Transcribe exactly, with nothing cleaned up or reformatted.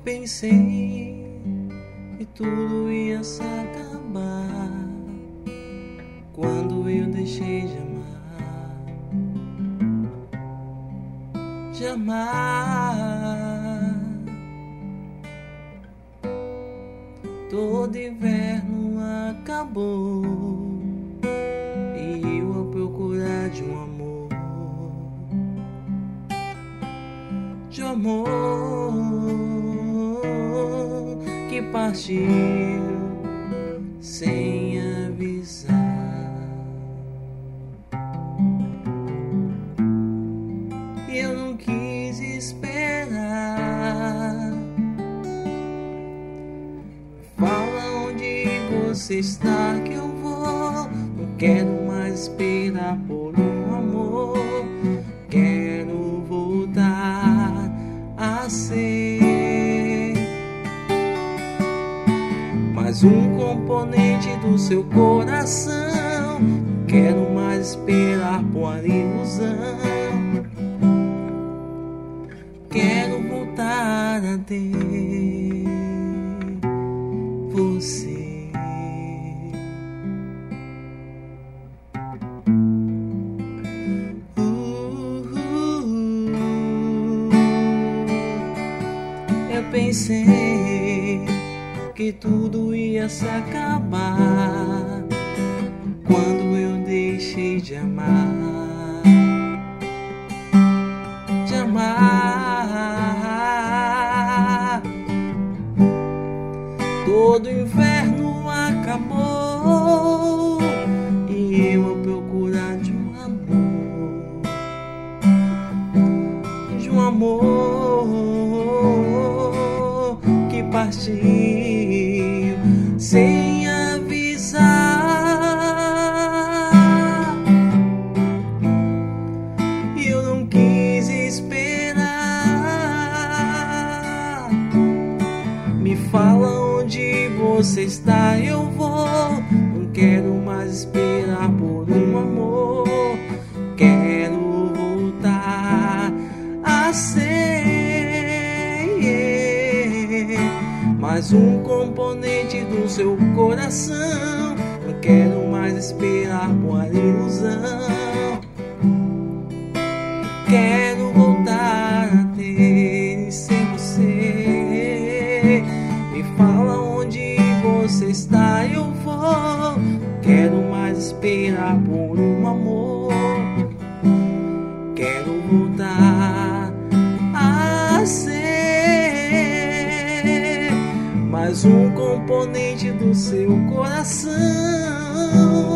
pensei que tudo ia se acabar quando eu deixei de amar, de amar. Todo inverno acabou e eu a procurar de um amor, de um amor que partiu sem avisar. E eu não quis esperar. Fala onde você está que eu vou. Não quero mais esperar por um amor. Quero voltar a ser mais um componente do seu coração. Não quero mais esperar por ilusão. Quero voltar a ter você. Uh, uh, uh. Eu pensei que tudo ia se acabar quando eu deixei de amar, de amar. Todo inverno acabou e eu a procurar de um amor, de um amor que partiu sem avisar. E eu não quis esperar. Me fala onde você está, eu vou. Não quero mais esperar por um amor. Quero voltar a ser mais um componente do seu coração. Não quero mais esperar por ilusão. Quero voltar a ter sem você. Me fala onde você está, eu vou. Quero mais esperar por um amor. Quero voltar a ser mais um componente do seu coração.